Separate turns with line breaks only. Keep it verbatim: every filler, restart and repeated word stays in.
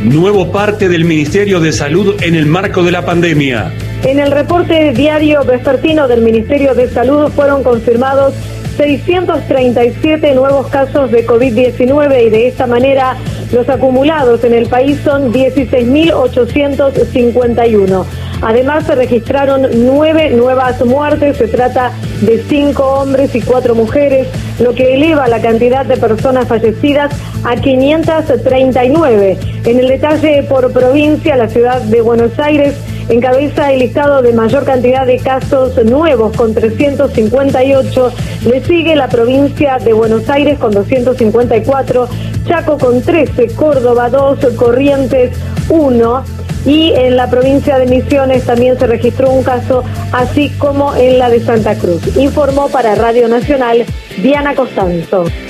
nuevo parte del Ministerio de Salud en el marco de la pandemia.
En el reporte diario vespertino del Ministerio de Salud fueron confirmados seiscientos treinta y siete nuevos casos de COVID diecinueve y de esta manera los acumulados en el país son dieciséis mil ochocientos cincuenta y uno. Además se registraron nueve nuevas muertes, se trata de cinco hombres y cuatro mujeres, lo que eleva la cantidad de personas fallecidas a quinientos treinta y nueve. En el detalle por provincia, la ciudad de Buenos Aires encabeza el listado de mayor cantidad de casos nuevos con trescientos cincuenta y ocho, le sigue la provincia de Buenos Aires con doscientos cincuenta y cuatro, Chaco con trece, Córdoba dos, Corrientes uno, y en la provincia de Misiones también se registró un caso, así como en la de Santa Cruz. Informó para Radio Nacional Diana Costanzo.